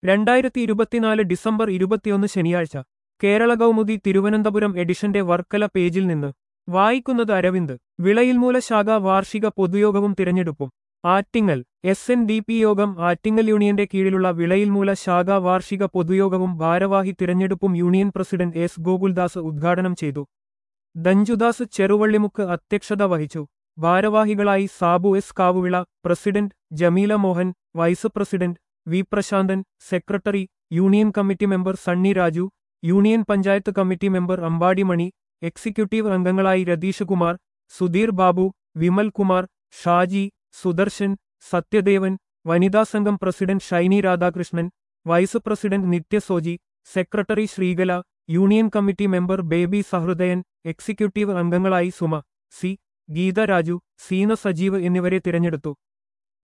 2024 December 21 ശനിയാഴ്ച കേരള കൗമുദി തിരുവനന്തപുരം എഡിഷന്റെ വർക്കല പേജിൽ നിന്ന് വായിക്കുന്നത് അരവിന്ദ്. വിളയിൽമൂല ശാഖ വാർഷിക പൊതുയോഗവും തിരഞ്ഞെടുപ്പും. ആറ്റിങ്ങൽ. SNDP യോഗം ആറ്റിങ്ങൽ യൂണിയന്റെ കീഴിലുള്ള വിളയിൽമൂല ശാഖ വാർഷിക പൊതുയോഗവും ഭാരവാഹി തിരഞ്ഞെടുപ്പും യൂണിയൻ പ്രസിഡന്റ് S ഗോകുൽദാസ് ഉദ്ഘാടനം ചെയ്തു. ദഞ്ജുദാസ് ചെറുവള്ളിമുക്ക് അധ്യക്ഷത വഹിച്ചു. ഭാരവാഹികളായി Sabu S Kavuvila, president Jameela Mohan, vice president V Prasanthan, secretary union committee member Sunny Raju, union panchayat committee member Ambadi Mani, executive അംഗങ്ങളായി രതീഷ് കുമാർ, സുധീർ ബാബു, വിമൽ കുമാർ, ഷാജി, സുദർശൻ, സത്യദേവൻ, വനിതാ സംഘം president Shiny Radhakrishnan, vice president Nithya Soji, secretary Sreekala, union committee member Baby Sahrudayan, executive അംഗങ്ങളായി സുമ, സി, ഗീത രാജു, സീന സജീവ് എന്നിവരെ തിരഞ്ഞെടുത്തു.